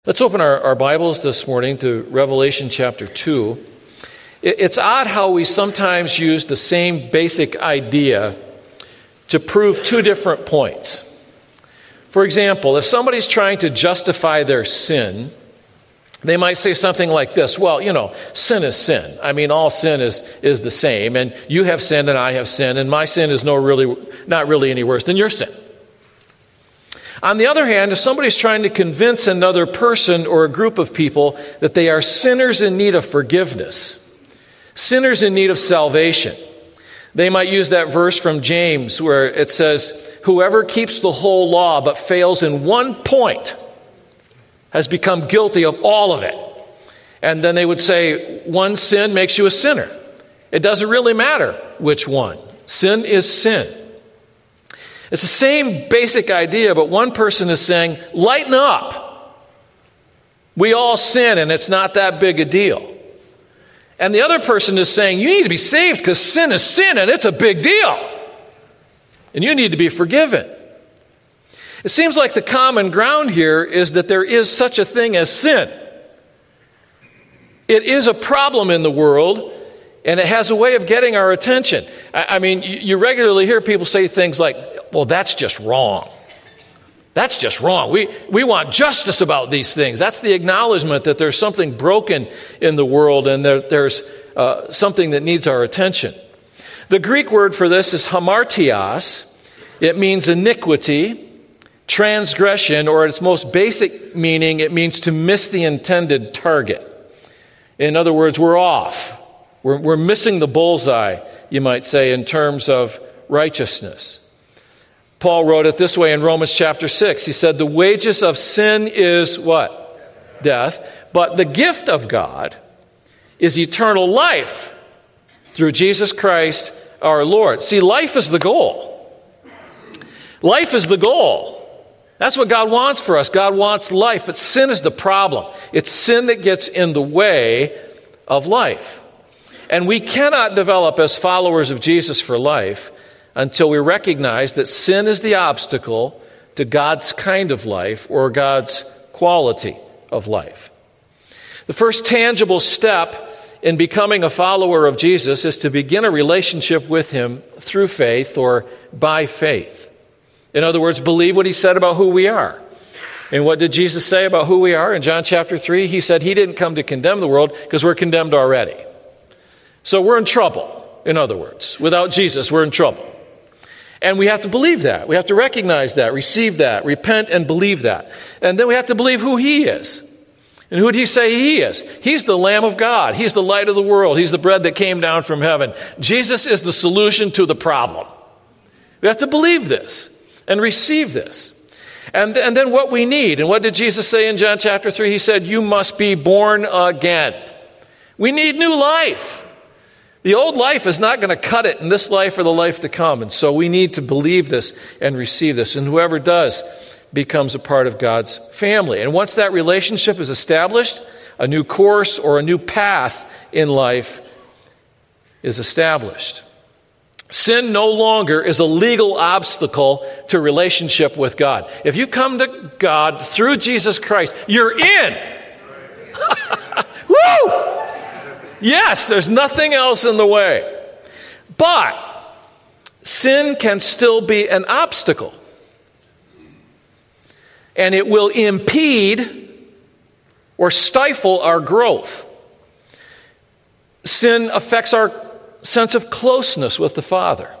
Let's open our Bibles this morning to Revelation chapter 2. It's odd how we sometimes use the same basic idea to prove two different points. For example, if somebody's trying to justify their sin, they might say something like this: well, sin is sin. I mean, all sin is the same, and you have sinned and I have sinned, and my sin is not really any worse than your sin. On the other hand, if somebody's trying to convince another person or a group of people that they are sinners in need of forgiveness, sinners in need of salvation, they might use that verse from James where it says, "Whoever keeps the whole law but fails in one point has become guilty of all of it." And then they would say, one sin makes you a sinner. It doesn't really matter which one. Sin is sin. It's the same basic idea, but one person is saying, lighten up. We all sin, and it's not that big a deal. And the other person is saying, you need to be saved because sin is sin, and it's a big deal. And you need to be forgiven. It seems like the common ground here is that there is such a thing as sin. It is a problem in the world, and it has a way of getting our attention. I mean, you regularly hear people say things like, well, that's just wrong. That's just wrong. We want justice about these things. That's the acknowledgement that there's something broken in the world and there's something that needs our attention. The Greek word for this is hamartios. It means iniquity, transgression, or its most basic meaning, it means to miss the intended target. In other words, we're off. We're missing the bullseye, you might say, in terms of righteousness. Paul wrote it this way in Romans chapter 6. He said, the wages of sin is what? Death. But the gift of God is eternal life through Jesus Christ our Lord. See, life is the goal. Life is the goal. That's what God wants for us. God wants life, but sin is the problem. It's sin that gets in the way of life. And we cannot develop as followers of Jesus for life until we recognize that sin is the obstacle to God's kind of life or God's quality of life. The first tangible step in becoming a follower of Jesus is to begin a relationship with Him through faith or by faith. In other words, believe what He said about who we are. And what did Jesus say about who we are? In John chapter 3, He said He didn't come to condemn the world because we're condemned already. So we're in trouble, in other words. Without Jesus, we're in trouble. And we have to believe that. We have to recognize that, receive that, repent and believe that. And then we have to believe who He is. And who did He say He is? He's the Lamb of God. He's the light of the world. He's the bread that came down from heaven. Jesus is the solution to the problem. We have to believe this and receive this. And then what we need. And what did Jesus say in John chapter 3? He said, you must be born again. We need new life. The old life is not going to cut it in this life or the life to come. And so we need to believe this and receive this. And whoever does becomes a part of God's family. And once that relationship is established, a new course or a new path in life is established. Sin no longer is a legal obstacle to relationship with God. If you come to God through Jesus Christ, you're in. Woo! Yes, there's nothing else in the way. But sin can still be an obstacle. And it will impede or stifle our growth. Sin affects our sense of closeness with the Father.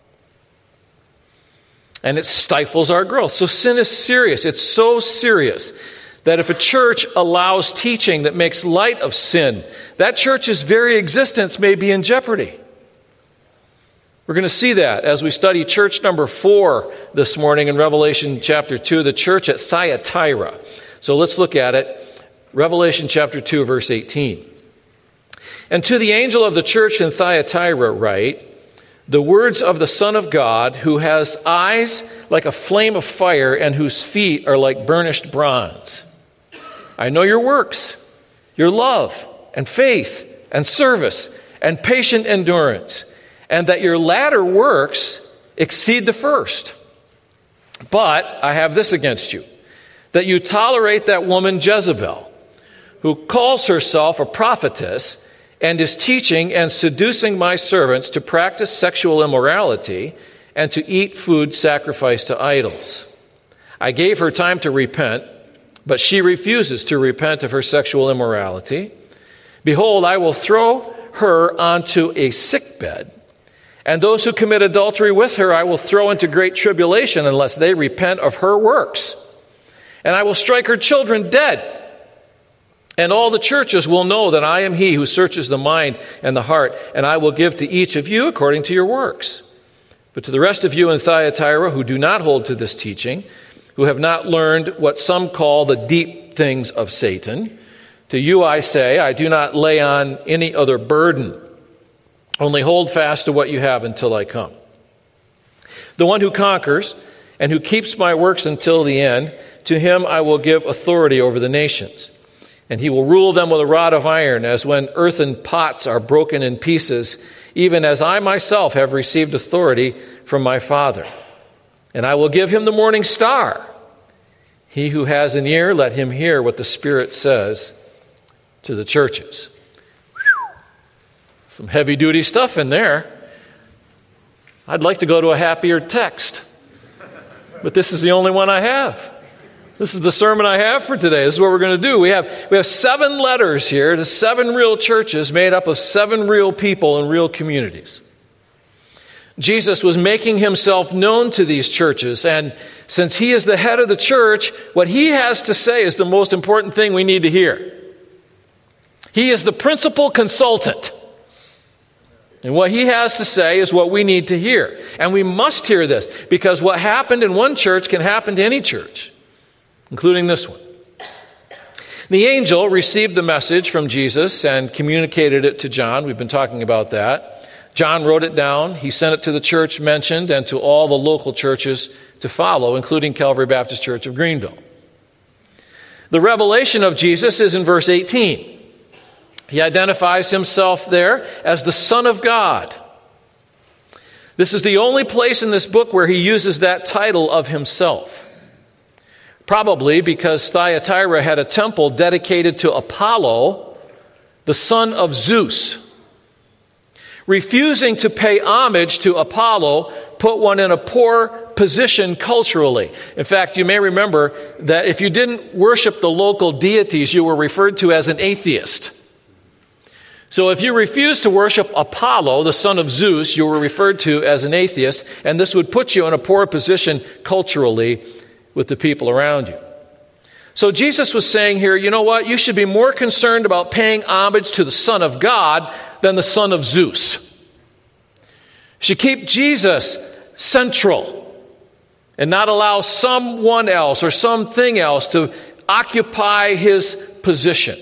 And it stifles our growth. So sin is serious. It's so serious that if a church allows teaching that makes light of sin, that church's very existence may be in jeopardy. We're going to see that as we study church number 4 this morning in Revelation chapter 2, the church at Thyatira. So let's look at it. Revelation chapter 2, verse 18. And to the angel of the church in Thyatira write, the words of the Son of God, who has eyes like a flame of fire and whose feet are like burnished bronze. I know your works, your love and faith and service and patient endurance, and that your latter works exceed the first. But I have this against you, that you tolerate that woman Jezebel, who calls herself a prophetess and is teaching and seducing my servants to practice sexual immorality and to eat food sacrificed to idols. I gave her time to repent, but she refuses to repent of her sexual immorality. Behold, I will throw her onto a sickbed, and those who commit adultery with her I will throw into great tribulation unless they repent of her works. And I will strike her children dead. And all the churches will know that I am he who searches the mind and the heart, and I will give to each of you according to your works. But to the rest of you in Thyatira who do not hold to this teaching, who have not learned what some call the deep things of Satan, to you I say, I do not lay on any other burden. Only hold fast to what you have until I come. The one who conquers and who keeps my works until the end, to him I will give authority over the nations. And he will rule them with a rod of iron, as when earthen pots are broken in pieces, even as I myself have received authority from my Father. And I will give him the morning star. He who has an ear, let him hear what the Spirit says to the churches. Whew. Some heavy-duty stuff in there. I'd like to go to a happier text, but this is the only one I have. This is the sermon I have for today. This is what we're going to do. We have 7 letters here to 7 real churches made up of 7 real people in real communities. Jesus was making himself known to these churches, and since he is the head of the church, what he has to say is the most important thing we need to hear. He is the principal consultant. And what he has to say is what we need to hear. And we must hear this, because what happened in one church can happen to any church, including this one. The angel received the message from Jesus and communicated it to John. We've been talking about that. John wrote it down. He sent it to the church mentioned and to all the local churches to follow, including Calvary Baptist Church of Greenville. The revelation of Jesus is in verse 18. He identifies himself there as the Son of God. This is the only place in this book where he uses that title of himself. Probably because Thyatira had a temple dedicated to Apollo, the son of Zeus. Refusing to pay homage to Apollo put one in a poor position culturally. In fact, you may remember that if you didn't worship the local deities, you were referred to as an atheist. So if you refused to worship Apollo, the son of Zeus, you were referred to as an atheist, and this would put you in a poor position culturally with the people around you. So Jesus was saying here, you know what? You should be more concerned about paying homage to the Son of God than the son of Zeus. You should keep Jesus central and not allow someone else or something else to occupy his position.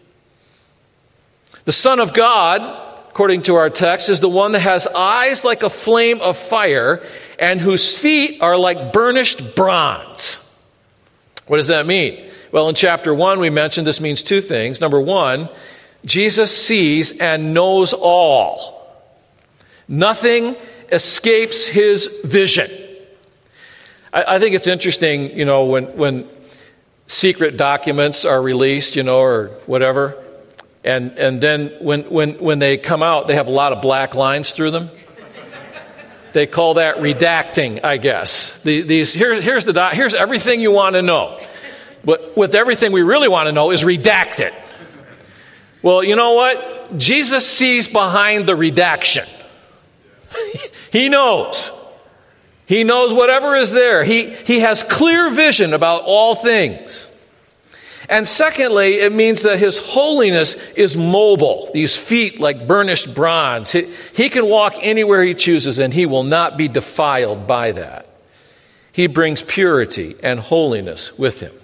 The Son of God, according to our text, is the one that has eyes like a flame of fire and whose feet are like burnished bronze. What does that mean? Well, in chapter 1, we mentioned this means 2 things. Number 1, Jesus sees and knows all. Nothing escapes his vision. I think it's interesting, when secret documents are released, or whatever, and then when they come out, they have a lot of black lines through them. They call that redacting, I guess. Here's everything you want to know. But with everything we really want to know is redacted. Well, you know what? Jesus sees behind the redaction. He knows. He knows whatever is there. He has clear vision about all things. And secondly, it means that his holiness is mobile. These feet like burnished bronze. He can walk anywhere he chooses and he will not be defiled by that. He brings purity and holiness with him.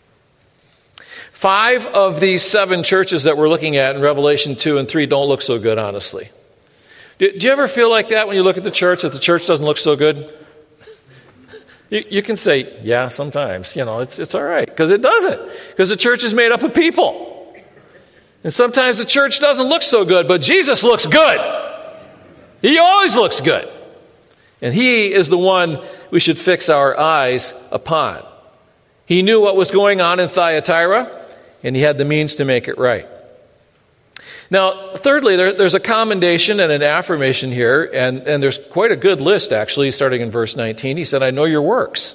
5 of these 7 churches that we're looking at in Revelation 2 and 3 don't look so good, honestly. Do you ever feel like that when you look at the church, that the church doesn't look so good? You can say, yeah, sometimes, it's all right. Because it doesn't. Because the church is made up of people. And sometimes the church doesn't look so good, but Jesus looks good. He always looks good. And he is the one we should fix our eyes upon. He knew what was going on in Thyatira, and he had the means to make it right. Now, thirdly, there's a commendation and an affirmation here, and there's quite a good list, actually, starting in verse 19. He said, I know your works.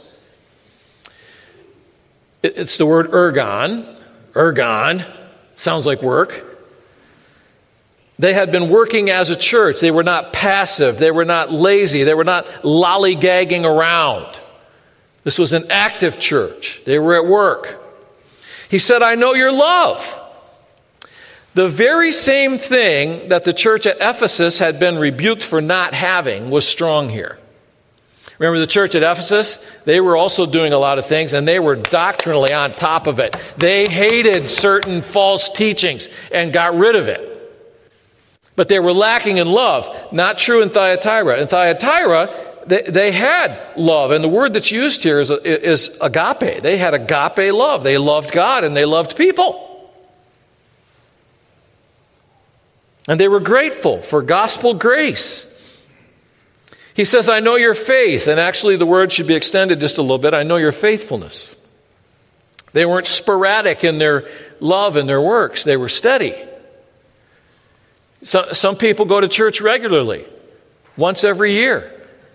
It's the word ergon. Ergon sounds like work. They had been working as a church. They were not passive. They were not lazy. They were not lollygagging around. This was an active church. They were at work. He said, I know your love. The very same thing that the church at Ephesus had been rebuked for not having was strong here. Remember the church at Ephesus? They were also doing a lot of things, and they were doctrinally on top of it. They hated certain false teachings and got rid of it. But they were lacking in love. Not true in Thyatira. In Thyatira, they had love. And the word that's used here is agape. They had agape love. They loved God and they loved people. And they were grateful for gospel grace. He says, I know your faith. And actually the word should be extended just a little bit. I know your faithfulness. They weren't sporadic in their love and their works. They were steady. Some people go to church regularly, once every year,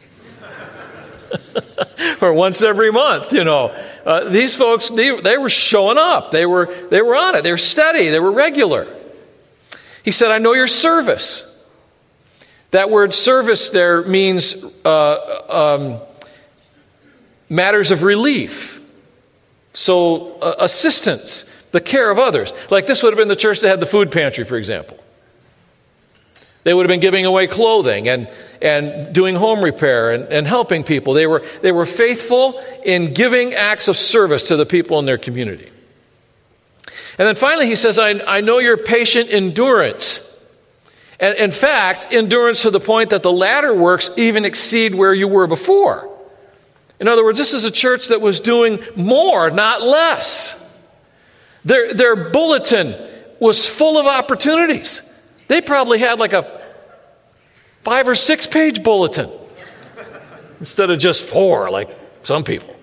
or once every month. These folks they were showing up. They were on it. They were steady. They were regular. He said, "I know your service." That word "service" there means matters of relief. So assistance, the care of others. Like this would have been the church that had the food pantry, for example. They would have been giving away clothing and doing home repair and helping people. They were faithful in giving acts of service to the people in their community. And then finally he says, I know your patient endurance. And in fact, endurance to the point that the latter works even exceed where you were before. In other words, this is a church that was doing more, not less. Their bulletin was full of opportunities. They probably had like a 5 or 6 page bulletin instead of just 4 like some people.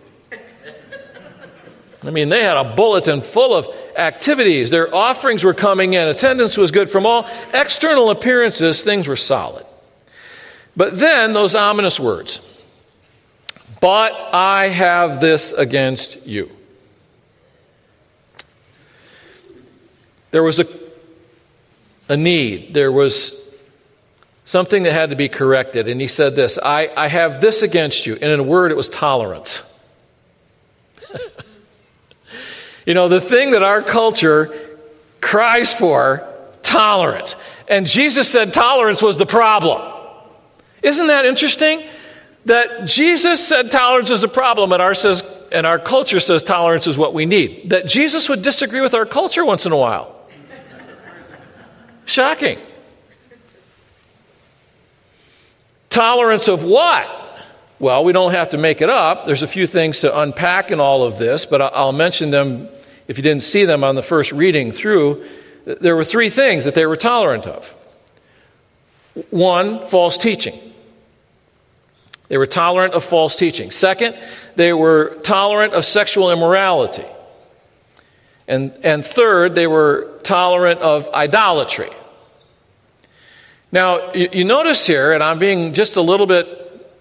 I mean, they had a bulletin full of activities. Their offerings were coming in. Attendance was good. From all external appearances, things were solid. But then those ominous words, but I have this against you. There was a need. There was something that had to be corrected. And he said this, I have this against you. And in a word, it was tolerance. The thing that our culture cries for, tolerance. And Jesus said tolerance was the problem. Isn't that interesting? That Jesus said tolerance is a problem, and our culture says tolerance is what we need. That Jesus would disagree with our culture once in a while. Shocking. Tolerance of what? Well, we don't have to make it up. There's a few things to unpack in all of this, but I'll mention them if you didn't see them on the first reading through. There were 3 things that they were tolerant of. 1, false teaching. They were tolerant of false teaching. 2nd, they were tolerant of sexual immorality. And 3rd, they were tolerant of idolatry. Now, you notice here, and I'm being just a little bit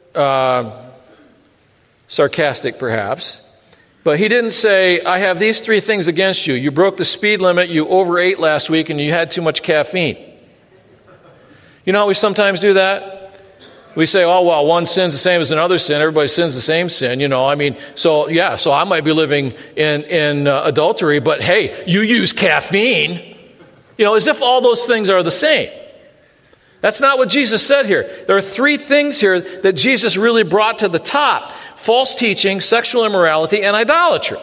sarcastic perhaps, but he didn't say, I have these 3 things against you. You broke the speed limit, you overate last week, and you had too much caffeine. You know how we sometimes do that? We say, oh, well, one sin's the same as another sin. Everybody sins the same sin, So I might be living in adultery, but hey, you use caffeine. As if all those things are the same. That's not what Jesus said here. There are 3 things here that Jesus really brought to the top. False teaching, sexual immorality, and idolatry.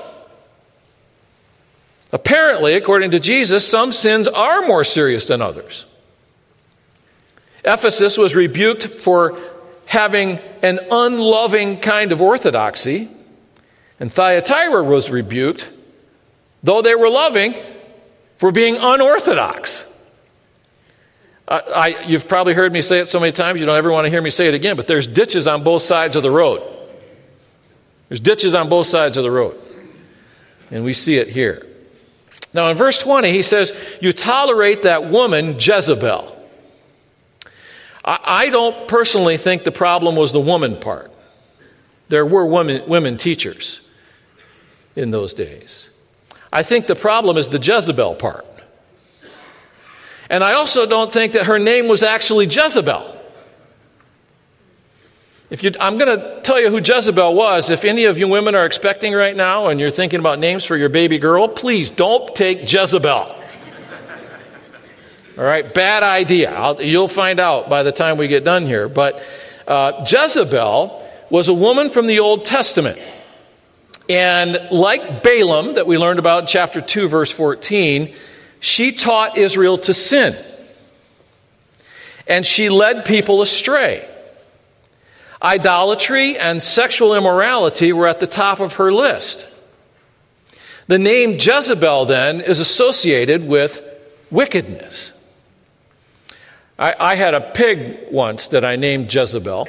Apparently, according to Jesus, some sins are more serious than others. Ephesus was rebuked for having an unloving kind of orthodoxy, and Thyatira was rebuked, though they were loving, for being unorthodox. You've probably heard me say it so many times, you don't ever want to hear me say it again, but there's ditches on both sides of the road. There's ditches on both sides of the road. And we see it here. Now in verse 20, he says, you tolerate that woman, Jezebel. I don't personally think the problem was the woman part. There were women teachers in those days. I think the problem is the Jezebel part. And I also don't think that her name was actually Jezebel. I'm going to tell you who Jezebel was. If any of you women are expecting right now and you're thinking about names for your baby girl, please don't take Jezebel. All right, bad idea. You'll find out by the time we get done here. But Jezebel was a woman from the Old Testament. And like Balaam that we learned about in chapter 2, verse 14, she taught Israel to sin. And she led people astray. Idolatry and sexual immorality were at the top of her list. The name Jezebel then is associated with wickedness. I had a pig once that I named Jezebel.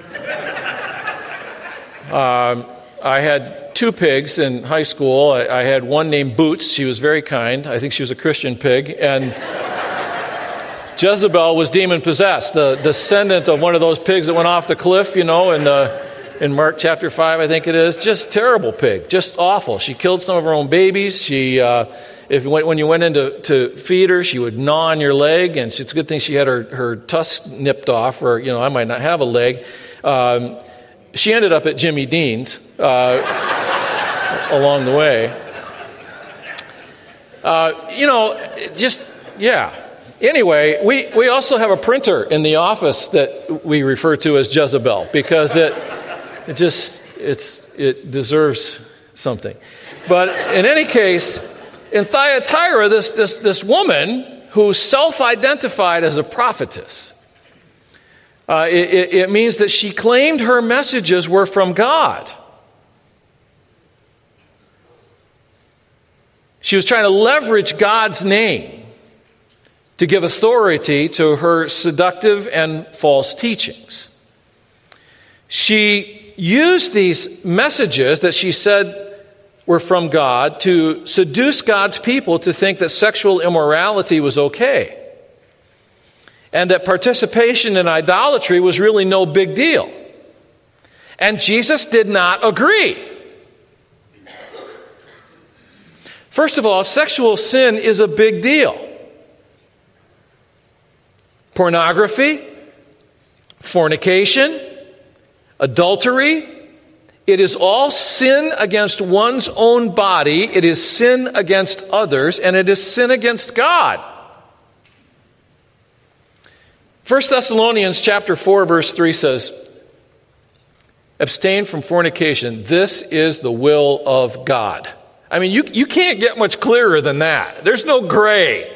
I had 2 pigs in high school. I had one named Boots. She was very kind. I think she was a Christian pig. And Jezebel was demon-possessed, the descendant of one of those pigs that went off the cliff, in Mark chapter 5, I think it is. Just terrible pig, just awful. She killed some of her own babies. When you went in to feed her, she would gnaw on your leg, and it's a good thing she had her tusk nipped off, or, I might not have a leg. She ended up at Jimmy Dean's along the way. Anyway, we also have a printer in the office that we refer to as Jezebel because it deserves something. But in any case, in Thyatira, this woman who self-identified as a prophetess, it means that she claimed her messages were from God. She was trying to leverage God's name to give authority to her seductive and false teachings. She used these messages that she said were from God to seduce God's people to think that sexual immorality was okay, and that participation in idolatry was really no big deal. And Jesus did not agree. First of all, sexual sin is a big deal. Pornography, fornication, adultery, it is all sin against one's own body, it is sin against others, and it is sin against God. 1 Thessalonians chapter 4, verse 3 says, abstain from fornication. This is the will of God. I mean, you can't get much clearer than that. There's no gray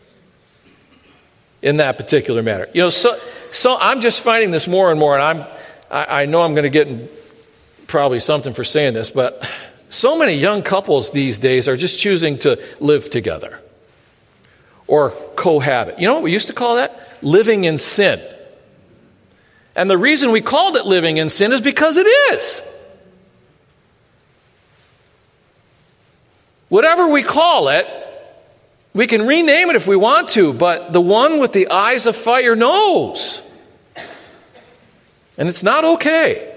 in that particular matter. So I'm just finding this more and more, and I know I'm going to get in probably something for saying this, but so many young couples these days are just choosing to live together or cohabit. You know what we used to call that? Living in sin. And the reason we called it living in sin is because it is. Whatever we call it, we can rename it if we want to, but the one with the eyes of fire knows. And it's not okay.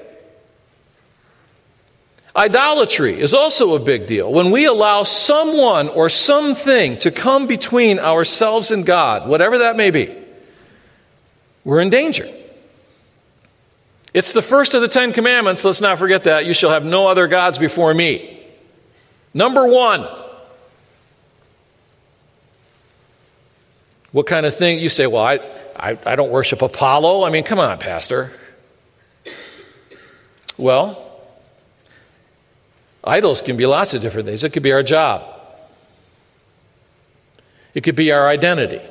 Idolatry is also a big deal. When we allow someone or something to come between ourselves and God, whatever that may be, we're in danger. It's the first of the 10 commandments. Let's not forget that. You shall have no other gods before me. Number 1. What kind of thing? You say, well, I don't worship Apollo. I mean, come on, Pastor. Well, idols can be lots of different things. It could be our job. It could be our identity.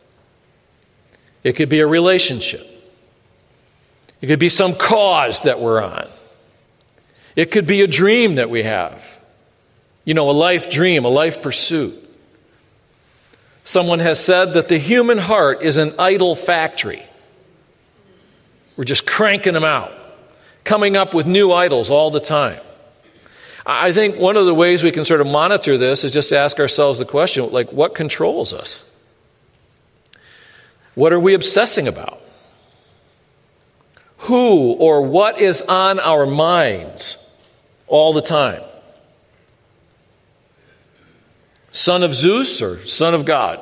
It could be a relationship. It could be some cause that we're on. It could be a dream that we have. A life dream, a life pursuit. Someone has said that the human heart is an idol factory. We're just cranking them out, coming up with new idols all the time. I think one of the ways we can sort of monitor this is just to ask ourselves the question, like, what controls us? What are we obsessing about? Who or what is on our minds all the time? Son of Zeus or son of God?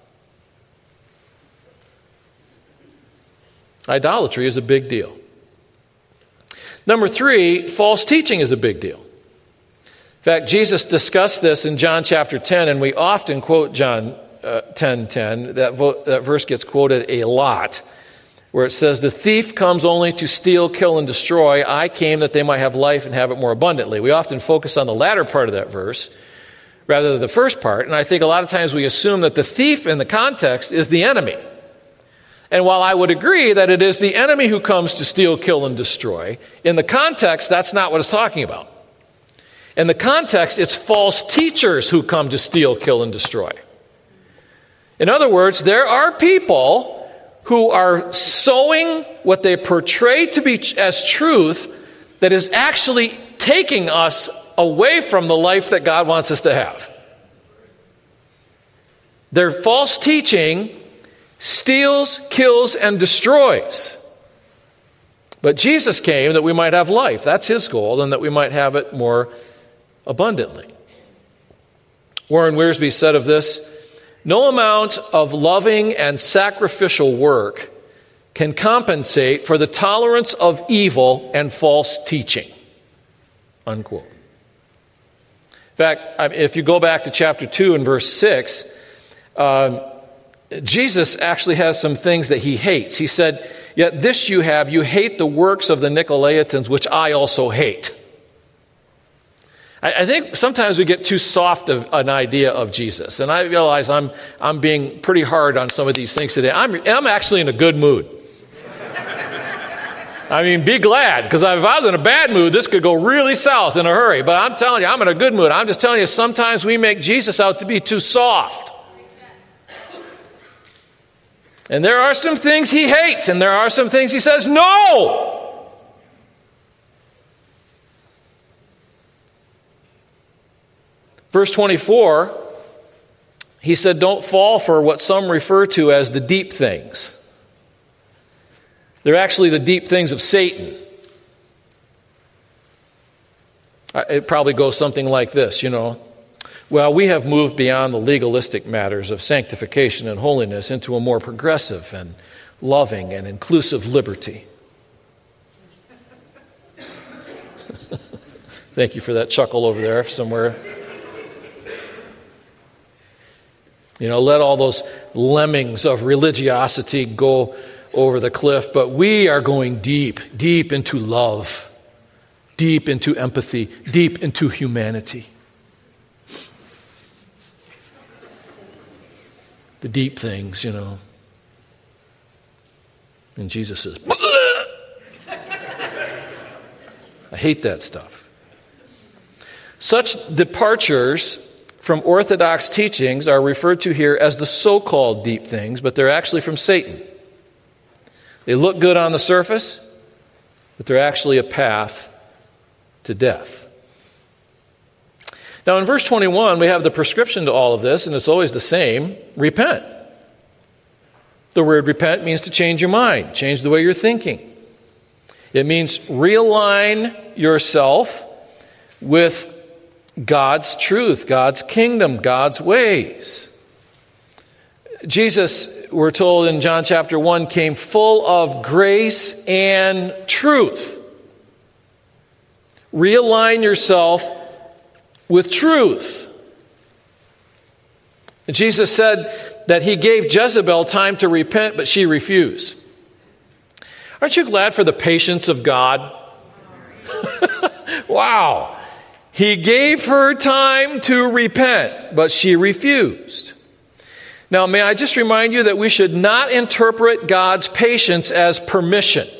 Idolatry is a big deal. Number 3, false teaching is a big deal. In fact, Jesus discussed this in John chapter 10, and we often quote John 10:10. That verse gets quoted a lot, where it says, "The thief comes only to steal, kill, and destroy. I came that they might have life and have it more abundantly." We often focus on the latter part of that verse rather than the first part, and I think a lot of times we assume that the thief in the context is the enemy. And while I would agree that it is the enemy who comes to steal, kill, and destroy, in the context, that's not what it's talking about. In the context, it's false teachers who come to steal, kill, and destroy. In other words, there are people who are sowing what they portray to be as truth that is actually taking us away from the life that God wants us to have. Their false teaching steals, kills, and destroys. But Jesus came that we might have life. That's his goal, and that we might have it more abundantly. Warren Wiersbe said of this, "No amount of loving and sacrificial work can compensate for the tolerance of evil and false teaching." Unquote. In fact, if you go back to chapter 2 and verse 6, Jesus actually has some things that he hates. He said, "Yet this you have, you hate the works of the Nicolaitans, which I also hate." I think sometimes we get too soft of an idea of Jesus. And I realize I'm being pretty hard on some of these things today. I'm actually in a good mood. I mean, be glad, because if I was in a bad mood, this could go really south in a hurry. But I'm telling you, I'm in a good mood. I'm just telling you, sometimes we make Jesus out to be too soft. And there are some things he hates, and there are some things he says no. Verse 24, he said, "Don't fall for what some refer to as the deep things." They're actually the deep things of Satan. It probably goes something like this, "Well, we have moved beyond the legalistic matters of sanctification and holiness into a more progressive and loving and inclusive liberty." Thank you for that chuckle over there somewhere. Let all those lemmings of religiosity go over the cliff, but we are going deep, deep into love, deep into empathy, deep into humanity. The deep things, And Jesus says, "Bleh!" I hate that stuff. Such departures from orthodox teachings are referred to here as the so-called deep things, but they're actually from Satan. They look good on the surface, but they're actually a path to death. Now in verse 21, we have the prescription to all of this, and it's always the same: repent. The word repent means to change your mind, change the way you're thinking. It means realign yourself with God's truth, God's kingdom, God's ways. Jesus, we're told in John chapter 1, came full of grace and truth. Realign yourself with truth. Jesus said that he gave Jezebel time to repent, but she refused. Aren't you glad for the patience of God? Wow. He gave her time to repent, but she refused. Now, may I just remind you that we should not interpret God's patience as permission.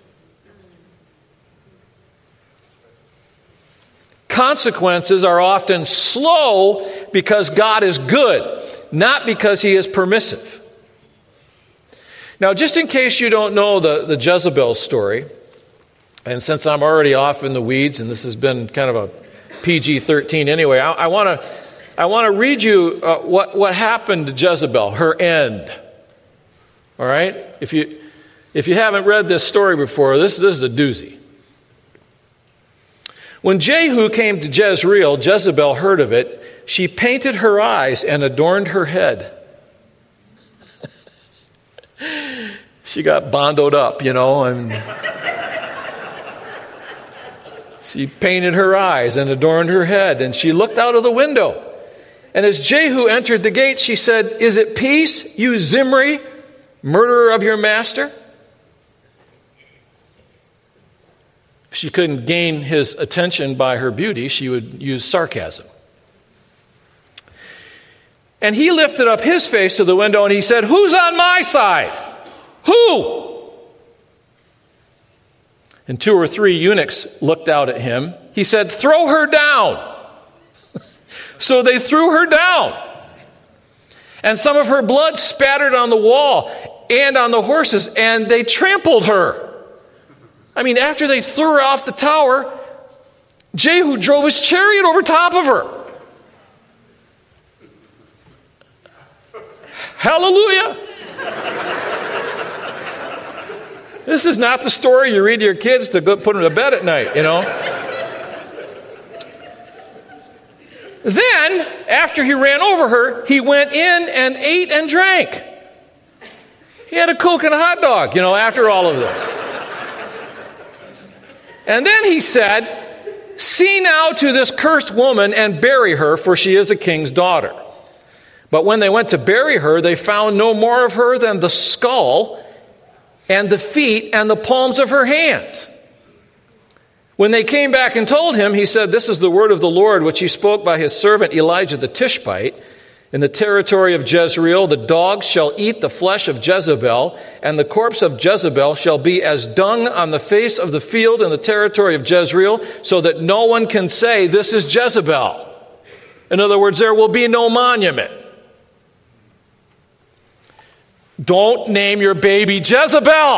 Consequences are often slow because God is good, not because he is permissive. Now, just in case you don't know the Jezebel story, and since I'm already off in the weeds, and this has been kind of a PG-13 anyway. I want to read you what happened to Jezebel, her end. All right? If you haven't read this story before, this is a doozy. When Jehu came to Jezreel, Jezebel heard of it. She painted her eyes and adorned her head. She got bondoed up, and she painted her eyes and adorned her head, and she looked out of the window. And as Jehu entered the gate, she said, "Is it peace, you Zimri, murderer of your master?" If she couldn't gain his attention by her beauty, she would use sarcasm. And he lifted up his face to the window and he said, "Who's on my side? Who?" And 2 or 3 eunuchs looked out at him. He said, "Throw her down." So they threw her down. And some of her blood spattered on the wall and on the horses, and they trampled her. I mean, after they threw her off the tower, Jehu drove his chariot over top of her. Hallelujah. This is not the story you read to your kids to go put them to bed at night, Then, after he ran over her, he went in and ate and drank. He had a Coke and a hot dog, after all of this. And then he said, "See now to this cursed woman and bury her, for she is a king's daughter." But when they went to bury her, they found no more of her than the skull and the feet and the palms of her hands. When they came back and told him, he said, "This is the word of the Lord, which he spoke by his servant Elijah the Tishbite. In the territory of Jezreel, the dogs shall eat the flesh of Jezebel, and the corpse of Jezebel shall be as dung on the face of the field in the territory of Jezreel, so that no one can say, 'This is Jezebel.'" In other words, there will be no monument. Don't name your baby Jezebel.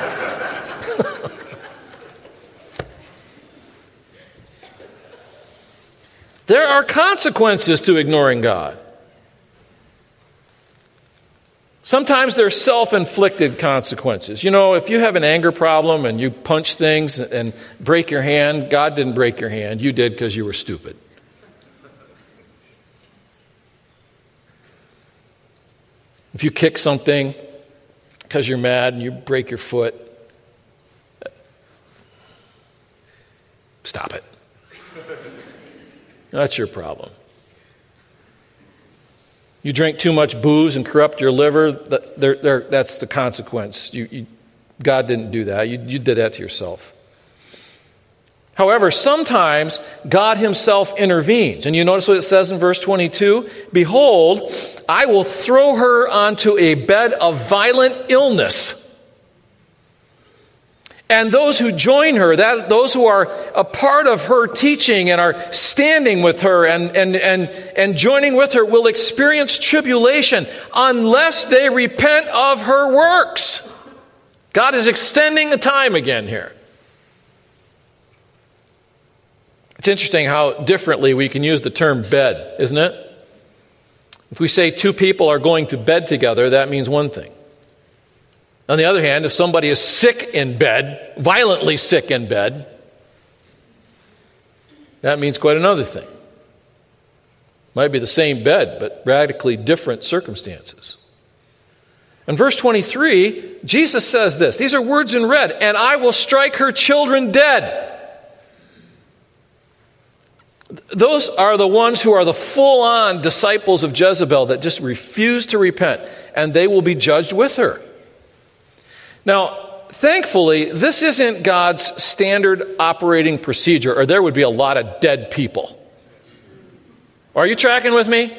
There are consequences to ignoring God. Sometimes they're self-inflicted consequences. If you have an anger problem and you punch things and break your hand, God didn't break your hand. You did because you were stupid. If you kick something because you're mad and you break your foot, stop it. That's your problem. You drink too much booze and corrupt your liver, that's the consequence. God didn't do that. You did that to yourself. However, sometimes God himself intervenes. And you notice what it says in verse 22? "Behold, I will throw her onto a bed of violent illness. And those who join her, those who are a part of her teaching and are standing with her and joining with her, will experience tribulation unless they repent of her works." God is extending the time again here. It's interesting how differently we can use the term bed, isn't it? If we say 2 people are going to bed together, that means one thing. On the other hand, if somebody is sick in bed, violently sick in bed, that means quite another thing. Might be the same bed, but radically different circumstances. In verse 23, Jesus says this. These are words in red. "And I will strike her children dead." Those are the ones who are the full-on disciples of Jezebel that just refuse to repent, and they will be judged with her. Now, thankfully, this isn't God's standard operating procedure, or there would be a lot of dead people. Are you tracking with me?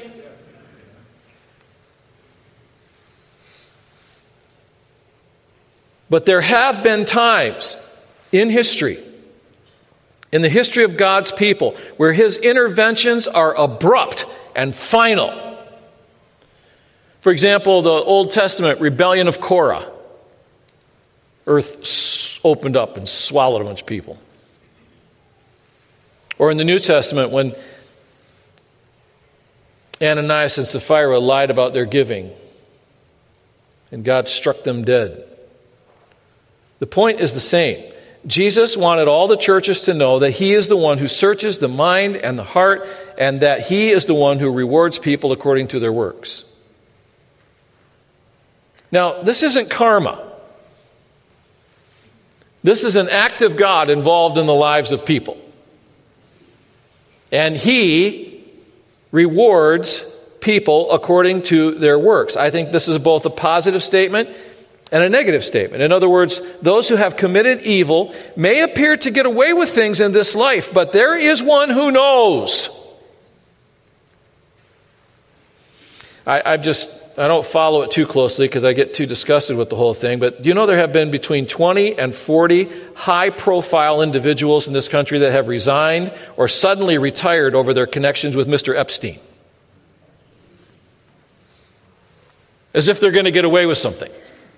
But there have been times in history, in the history of God's people, where his interventions are abrupt and final. For example, the Old Testament rebellion of Korah. Earth opened up and swallowed a bunch of people. Or in the New Testament, when Ananias and Sapphira lied about their giving, and God struck them dead. The point is the same. Jesus wanted all the churches to know that He is the one who searches the mind and the heart, and that He is the one who rewards people according to their works. Now, this isn't karma. This is an act of God involved in the lives of people. And He rewards people according to their works. I think this is both a positive statement and a negative statement. In other words, those who have committed evil may appear to get away with things in this life, but there is one who knows. I don't follow it too closely because I get too disgusted with the whole thing, but do you know there have been between 20 and 40 high-profile individuals in this country that have resigned or suddenly retired over their connections with Mr. Epstein? As if they're going to get away with something.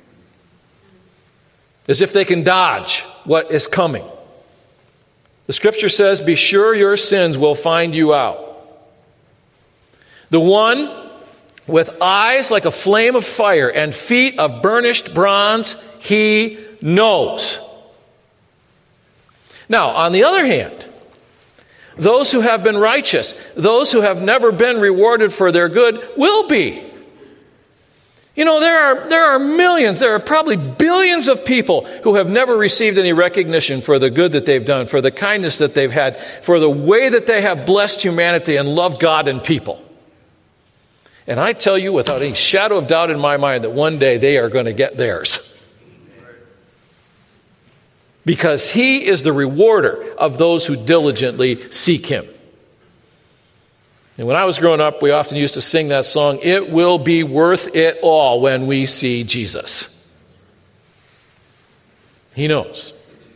As if they can dodge what is coming. The Scripture says, "Be sure your sins will find you out." The one with eyes like a flame of fire and feet of burnished bronze, He knows. Now, on the other hand, those who have been righteous, those who have never been rewarded for their good, will be. You know, there are millions, there are probably billions of people who have never received any recognition for the good that they've done, for the kindness that they've had, for the way that they have blessed humanity and loved God and people. And I tell you without any shadow of doubt in my mind that one day they are going to get theirs. Because He is the rewarder of those who diligently seek Him. And when I was growing up, we often used to sing that song, "It will be worth it all when we see Jesus." He knows.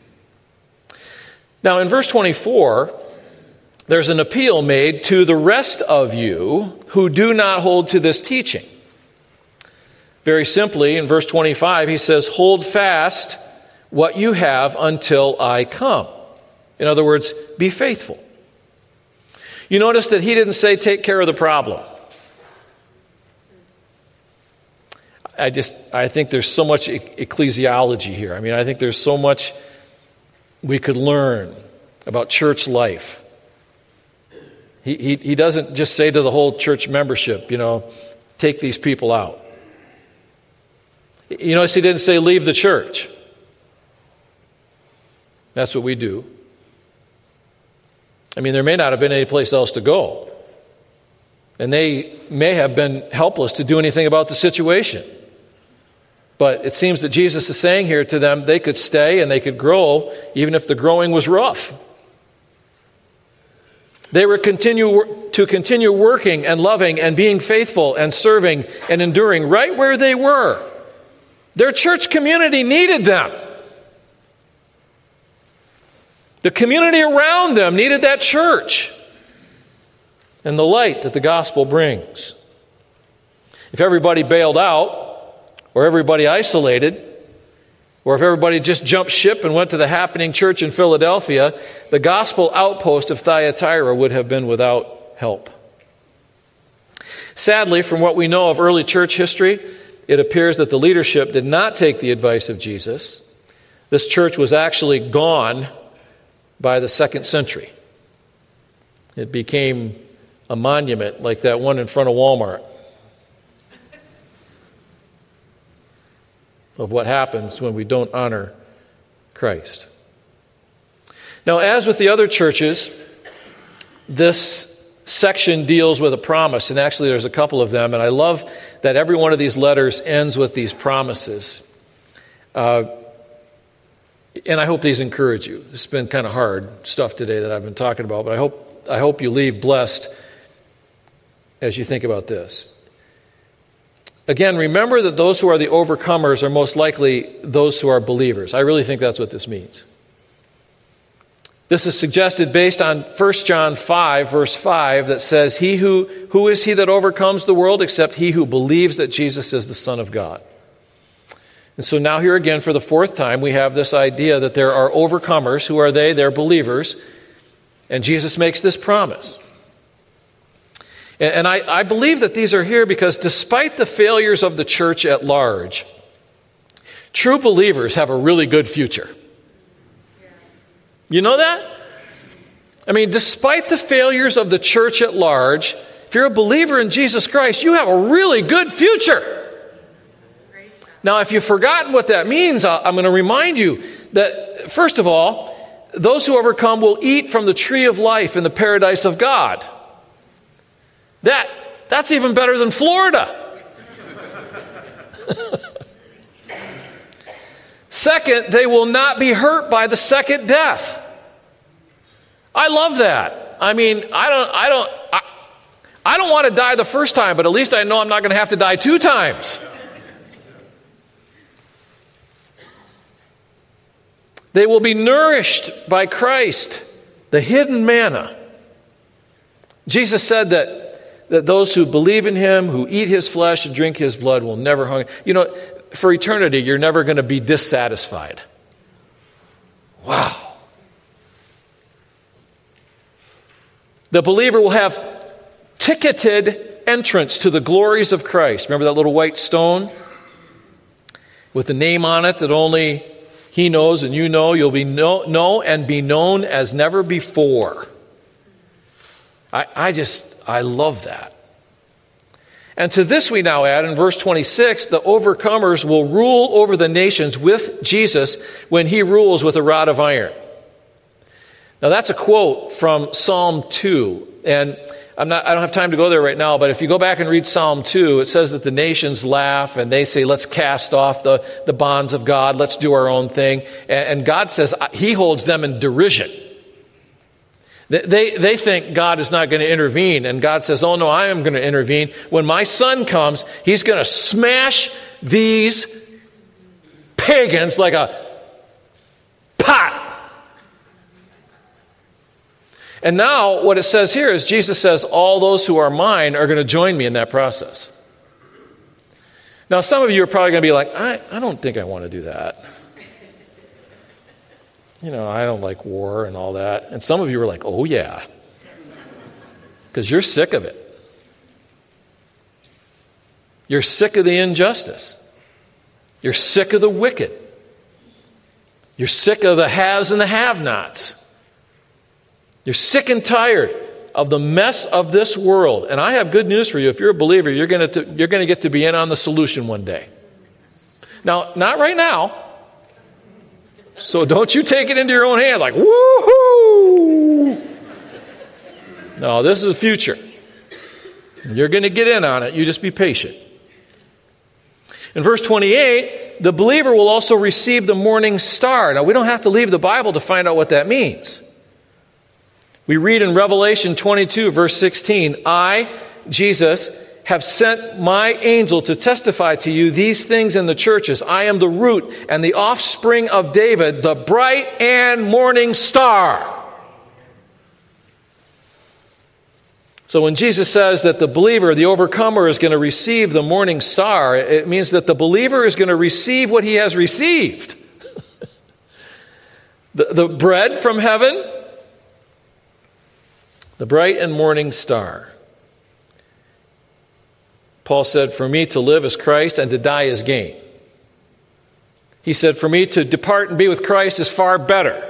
Now in verse 24, there's an appeal made to the rest of you who do not hold to this teaching. Very simply, in verse 25, he says, "Hold fast what you have until I come." In other words, be faithful. You notice that he didn't say, take care of the problem. I think there's so much ecclesiology here. I mean, I think there's so much we could learn about church life. He doesn't just say to the whole church membership, take these people out. You notice he didn't say, leave the church. That's what we do. I mean, there may not have been any place else to go. And they may have been helpless to do anything about the situation. But it seems that Jesus is saying here to them, they could stay and they could grow, even if the growing was rough. They were to continue working and loving and being faithful and serving and enduring right where they were. Their church community needed them. The community around them needed that church and the light that the gospel brings. If everybody bailed out, or everybody isolated, or if everybody just jumped ship and went to the happening church in Philadelphia, the gospel outpost of Thyatira would have been without help. Sadly, from what we know of early church history, it appears that the leadership did not take the advice of Jesus. This church was actually gone by the 2nd century. It became a monument like that one in front of Walmart of what happens when we don't honor Christ. Now, as with the other churches, this section deals with a promise, and actually there's a couple of them, and I love that every one of these letters ends with these promises. And I hope these encourage you. It's been kind of hard stuff today that I've been talking about, but I hope you leave blessed as you think about this. Again, remember that those who are the overcomers are most likely those who are believers. I really think that's what this means. This is suggested based on 1 John 5, verse 5, that says, who is he that overcomes the world except he who believes that Jesus is the Son of God? And so now here again, for the 4th time, we have this idea that there are overcomers. Who are they? They're believers. And so now here again, for the 4th time, we have this idea that there are overcomers. Who are they? They're believers. And so now here again, for the 4th time, we have this idea that there are overcomers. Who are they? They're believers. And Jesus makes this promise. And I believe that these are here because despite the failures of the church at large, true believers have a really good future. You know that? I mean, despite the failures of the church at large, if you're a believer in Jesus Christ, you have a really good future. Now, if you've forgotten what that means, I'm going to remind you that, first of all, those who overcome will eat from the tree of life in the paradise of God. That's even better than Florida. Second, they will not be hurt by the second death. I love that. I mean, I don't want to die the first time, but at least I know I'm not going to have to die 2 times. They will be nourished by Christ, the hidden manna. Jesus said that those who believe in him, who eat his flesh and drink his blood will never hunger. You know, for eternity, you're never going to be dissatisfied. Wow. The believer will have ticketed entrance to the glories of Christ. Remember that little white stone with the name on it that only he knows and you know? You'll be know and be known as never before. I love that. And to this we now add in verse 26, the overcomers will rule over the nations with Jesus when he rules with a rod of iron. Now that's a quote from Psalm 2. And I don't have time to go there right now, but if you go back and read Psalm 2, it says that the nations laugh and they say, let's cast off the bonds of God, let's do our own thing. And God says he holds them in derision. They think God is not going to intervene, and God says, oh no, I am going to intervene. When my son comes, he's going to smash these pagans like a pot. And now what it says here is Jesus says, all those who are mine are going to join me in that process. Now some of you are probably going to be like, I don't think I want to do that. You know, I don't like war and all that. And some of you are like, oh yeah. Because you're sick of it. You're sick of the injustice. You're sick of the wicked. You're sick of the haves and the have-nots. You're sick and tired of the mess of this world. And I have good news for you. If you're a believer, you're going to get to be in on the solution one day. Now, not right now. So don't you take it into your own hand like, woohoo! No, this is the future. You're going to get in on it. You just be patient. In verse 28, the believer will also receive the morning star. Now, we don't have to leave the Bible to find out what that means. We read in Revelation 22, verse 16, I, Jesus, have sent my angel to testify to you these things in the churches. I am the root and the offspring of David, the bright and morning star. So when Jesus says that the believer, the overcomer, is going to receive the morning star, it means that the believer is going to receive what he has received. the bread from heaven, the bright and morning star. Paul said, for me to live is Christ and to die is gain. He said, for me to depart and be with Christ is far better.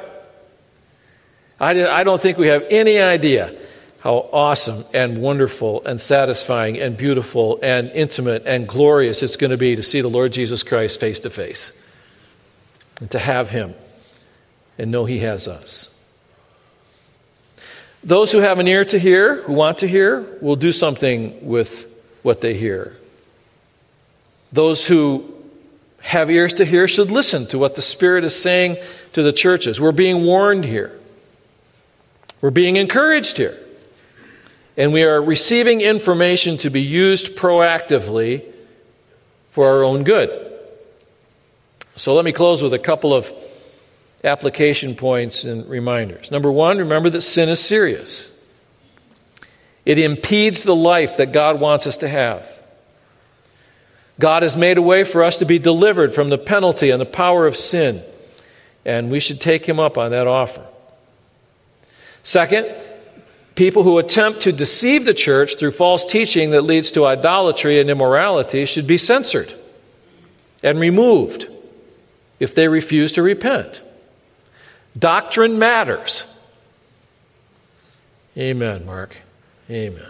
I don't think we have any idea how awesome and wonderful and satisfying and beautiful and intimate and glorious it's going to be to see the Lord Jesus Christ face to face and to have him and know he has us. Those who have an ear to hear, who want to hear, will do something with what they hear. Those who have ears to hear should listen to what the Spirit is saying to the churches. We're being warned here. We're being encouraged here. And we are receiving information to be used proactively for our own good. So let me close with a couple of application points and reminders. Number one, remember that sin is serious. It impedes the life that God wants us to have. God has made a way for us to be delivered from the penalty and the power of sin, and we should take him up on that offer. Second, people who attempt to deceive the church through false teaching that leads to idolatry and immorality should be censored and removed if they refuse to repent. Doctrine matters. Amen, Mark. Amen.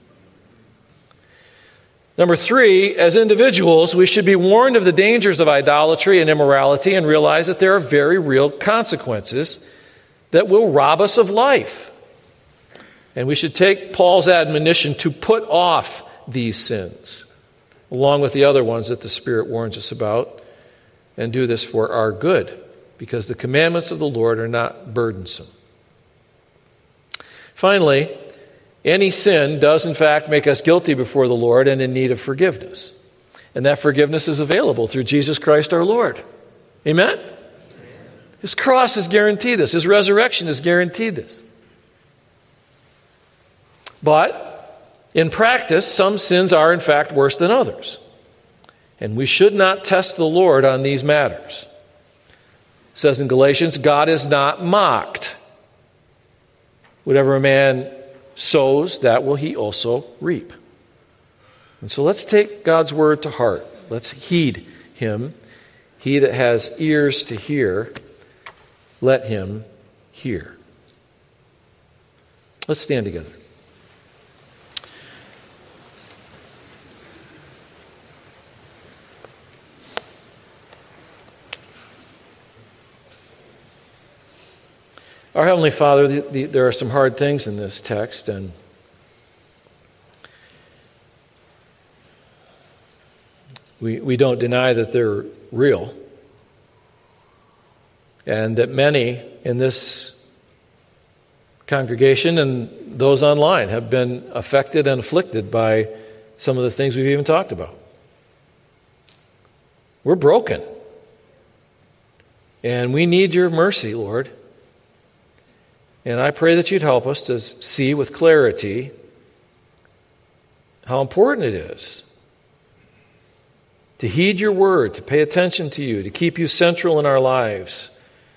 Number 3, as individuals, we should be warned of the dangers of idolatry and immorality and realize that there are very real consequences that will rob us of life. And we should take Paul's admonition to put off these sins, along with the other ones that the Spirit warns us about, and do this for our good, because the commandments of the Lord are not burdensome. Finally, any sin does in fact make us guilty before the Lord and in need of forgiveness. And that forgiveness is available through Jesus Christ our Lord. Amen? His cross has guaranteed this. His resurrection has guaranteed this. But in practice, some sins are in fact worse than others. And we should not test the Lord on these matters. It says in Galatians, God is not mocked. Whatever a man sows, that will he also reap. And so let's take God's word to heart. Let's heed him. He that has ears to hear, let him hear. Let's stand together. Our Heavenly Father, there are some hard things in this text, and we don't deny that they're real, and that many in this congregation and those online have been affected and afflicted by some of the things we've even talked about. We're broken, and we need your mercy, Lord. And I pray that you'd help us to see with clarity how important it is to heed your word, to pay attention to you, to keep you central in our lives.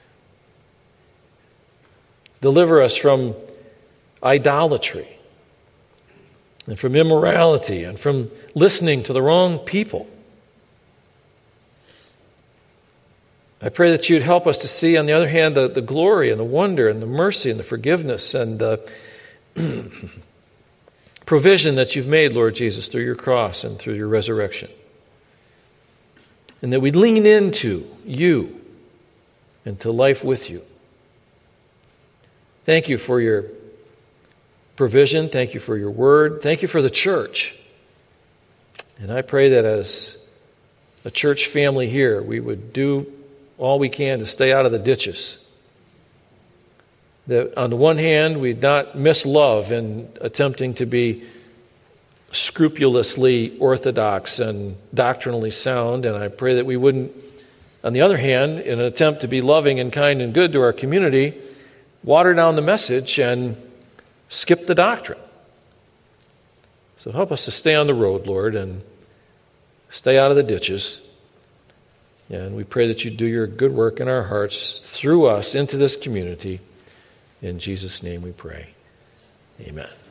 Deliver us from idolatry and from immorality and from listening to the wrong people. I pray that you'd help us to see, on the other hand, the glory and the wonder and the mercy and the forgiveness and the provision that you've made, Lord Jesus, through your cross and through your resurrection. And that we'd lean into you and to life with you. Thank you for your provision. Thank you for your word. Thank you for the church. And I pray that as a church family here, we would do all we can to stay out of the ditches. That on the one hand, we'd not miss love in attempting to be scrupulously orthodox and doctrinally sound, and I pray that we wouldn't, on the other hand, in an attempt to be loving and kind and good to our community, water down the message and skip the doctrine. So help us to stay on the road, Lord, and stay out of the ditches. And we pray that you do your good work in our hearts through us into this community. In Jesus' name we pray. Amen.